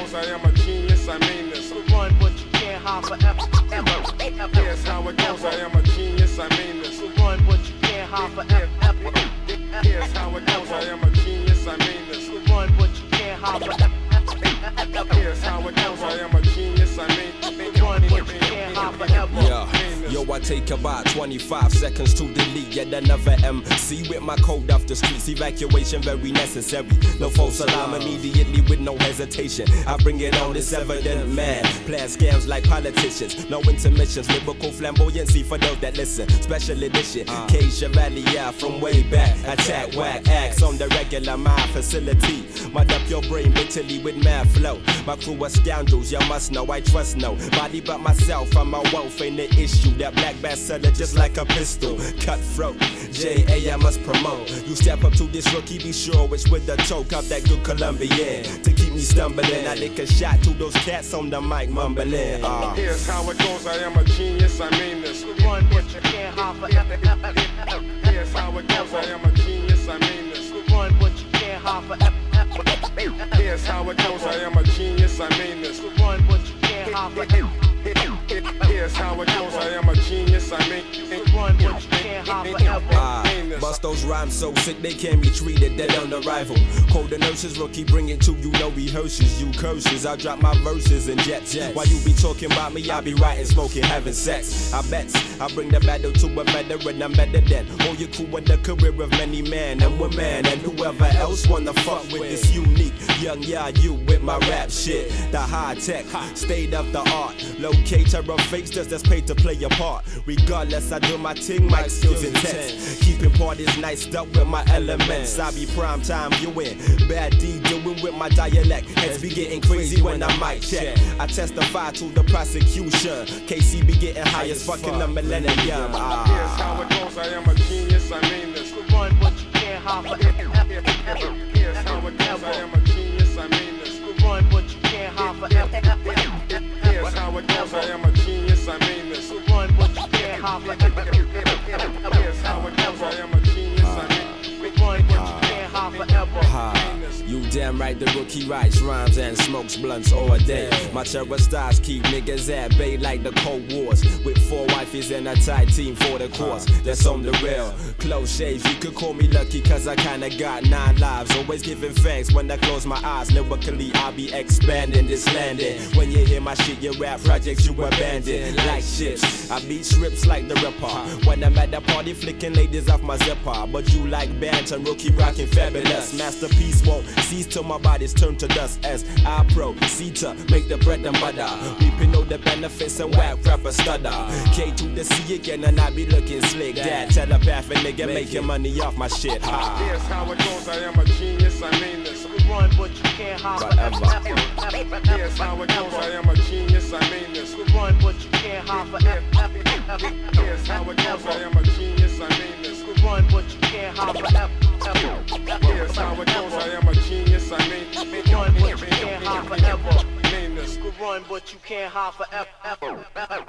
goes, I am a genius, I mean this. Could run, but you can't hide forever. Here's how it goes, I am a genius, I mean this. Could run, but you can't hide forever. Here's how it goes, I am a genius, I mean this. Could run, but you can't hide forever. Here's how it goes, I am a genius, I mean this. Run, but you can't hide forever. Yo, I take about 25 seconds to delete yet another MC with my code off the streets. Evacuation very necessary. No false alarm immediately with no hesitation. I bring it on, it's evident, man. Plan scams like politicians. No intermissions, lyrical flamboyancy for those that listen. Special edition, K. Chevalier from way back. Attack, whack, acts on the regular, my facility. Mud up your brain bitterly with mad flow. My crew are scoundrels, you must know, I trust no body but myself. I'm a wealth ain't the issue. That black bestseller just like a pistol. Cutthroat, J.A. I must promote. You step up to this rookie, be sure it's with the choke up that good Colombian. To keep me stumbling, I lick a shot to those cats on the mic mumbling. Here's how it goes, I am a genius, I mean this. Run, but you can't hide forever. Here's how it goes, I am a genius, I mean this. Run, but you can't hide forever. Here's how it goes, I am a genius, I mean this. Run, but you can't hide forever. Here's how it goes, I am a genius, I mean run, but you can't hide forever. Bust those rhymes so sick they can't be treated, dead on arrival. Call the nurses, rookie, bring it to you, no rehearsals, you curses. I drop my verses in jets. While you be talking about me, I be writing, smoking, having sex. I bet I bring the battle to a veteran, I'm better than all your crew with the career of many men and women. And whoever else wanna fuck with this unique young you with my rap shit. The high tech, state of the art. Locator of fakes that's paid to play a part. Regardless, I do my thing, my skills intense. Keeping parties niced up with my elements. I be prime time viewing, bad D doing with my dialect. Heads be getting crazy when I mic check. I testify to the prosecution. KC be getting high as fucking a millennium. Here's how it goes, I am a genius, I mean this. Run, but you can't hide forever. Here's how it goes, I am a genius, I mean this. Run, but you can't hide forever. Here's how it goes, I am a genius, I mean this. Run, but you can't hide forever. Here's how it goes, I am a genius, I mean this. Run, but you can't hide forever. You damn right, the rookie writes rhymes and smokes blunts all day. My terror stars keep niggas at bay like the Cold Wars. With 4 wifeys and a tight team for the course. That's on the real. Close shave, you could call me lucky cause I kinda got 9 lives. Always giving thanks when I close my eyes. Lyrically, I'll be expanding this landing. When you hear my shit, your rap projects you abandon. Like ships, I beat strips like the Ripper. When I'm at the party, flicking ladies off my zipper. But you like banter, rookie rocking fabulous. Masterpiece won't cease till my body's turned to dust as I proceed to make the bread and butter. Reaping all the benefits and whack rapper stutter. K to the C again and I be looking slick. Dad, telepathic nigga making money off my shit. Here's how it goes, I am a genius, I mean this. Run, but you can't hide forever. Here's how it goes, I am a genius, I mean this. Run, but you can't hide forever. Here's how it goes, I am a genius, I mean this. Run, but you can't hide forever. Here's how it goes, I am a genius, I mean run, but you can't hide forever. Mean this. Run, but you can't hide forever.